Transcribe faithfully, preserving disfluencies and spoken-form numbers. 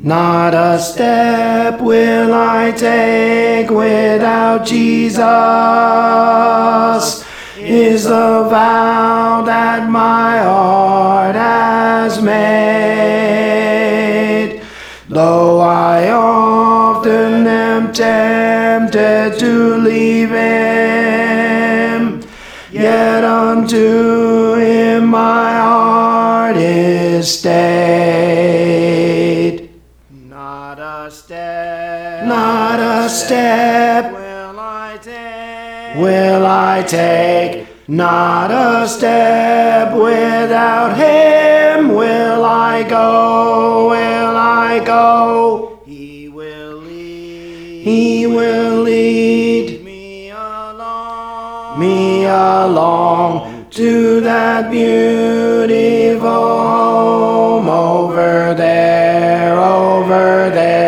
Not a step will I take without Jesus, is the vow that my heart has made. Though I often am tempted to leave Him, yet unto Him my heart is stayed. Not a step, not a step will I take, will I take. Not a step without Him will I go, will I go. He will lead, He will lead me along, me along to that beautiful home over there, over there.